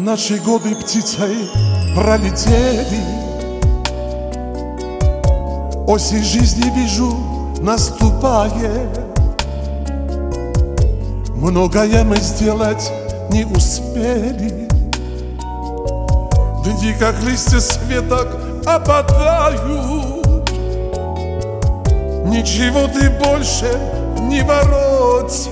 Наши годы птицей пролетели, осень жизни, вижу, наступает. Многое мы сделать не успели. Дни, как листья с веток, опадают. Ничего ты больше не воротишь,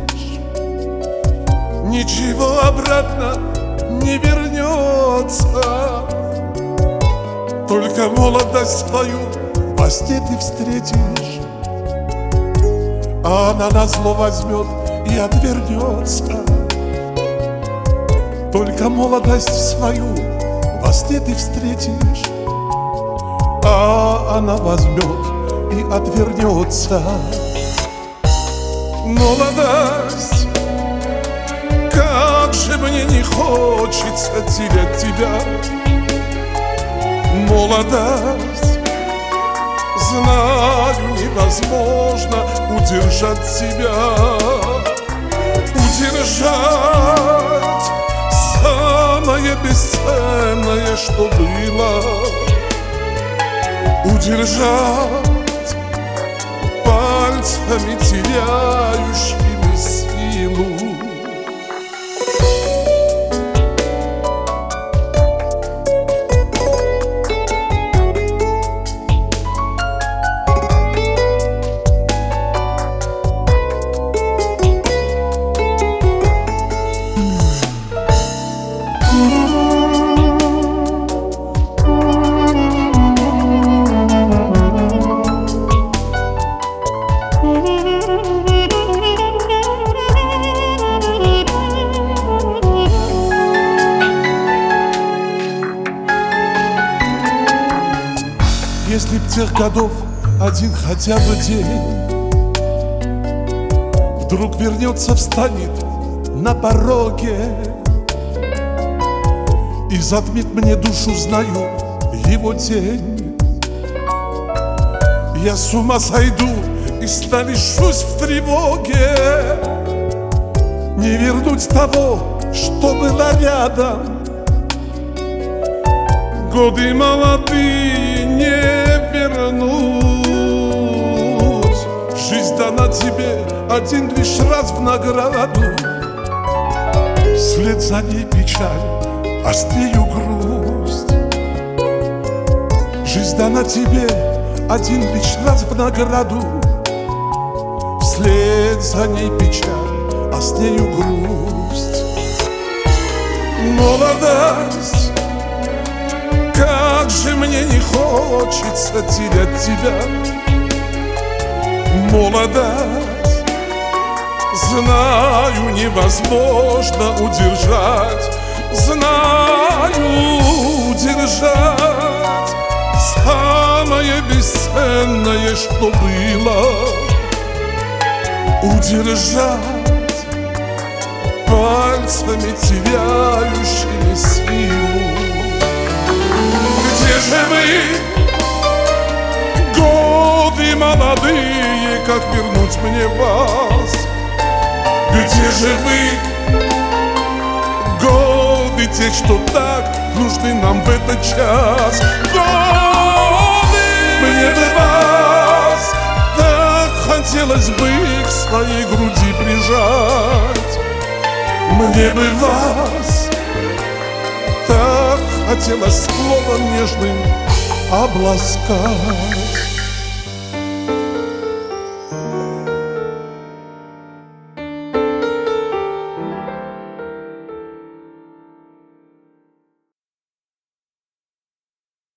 ничего обратно не вернется. Только молодость свою во сне ты встретишь, а она назло возьмет и отвернется. Только молодость свою во сне ты встретишь, а она возьмет и отвернется. Молодость, как же мне не хочется терять тебя. Молодость, знаю, невозможно удержать себя. Удержать самое бесценное, что было. Удержать пальцами, теряющими силу. Если б тех годов один хотя бы день вдруг вернется, встанет на пороге и затмит мне душу, знаю, его тень, я с ума сойду и станешь в тревоге. Не вернуть того, что было рядом. Годы молодые не вернуть. Жизнь дана тебе один лишь раз в награду. Вслед за ней печаль, а с нею грусть. Жизнь дана тебе один лишь раз в награду. Вслед за ней печаль, а с нею грусть. Молодость, как же мне не хочется терять тебя. Молодость, знаю, невозможно удержать. Знаю, удержать самое бесценное, что было. Удержать пальцами, теряющими силу. Где же вы, годы молодые, как вернуть мне вас? Где же вы, годы те, что так нужны нам в этот час? Годы! Мне бы вас так хотелось бы к своей груди прижать. Мне бы вас так хотелось словом нежным обласкать.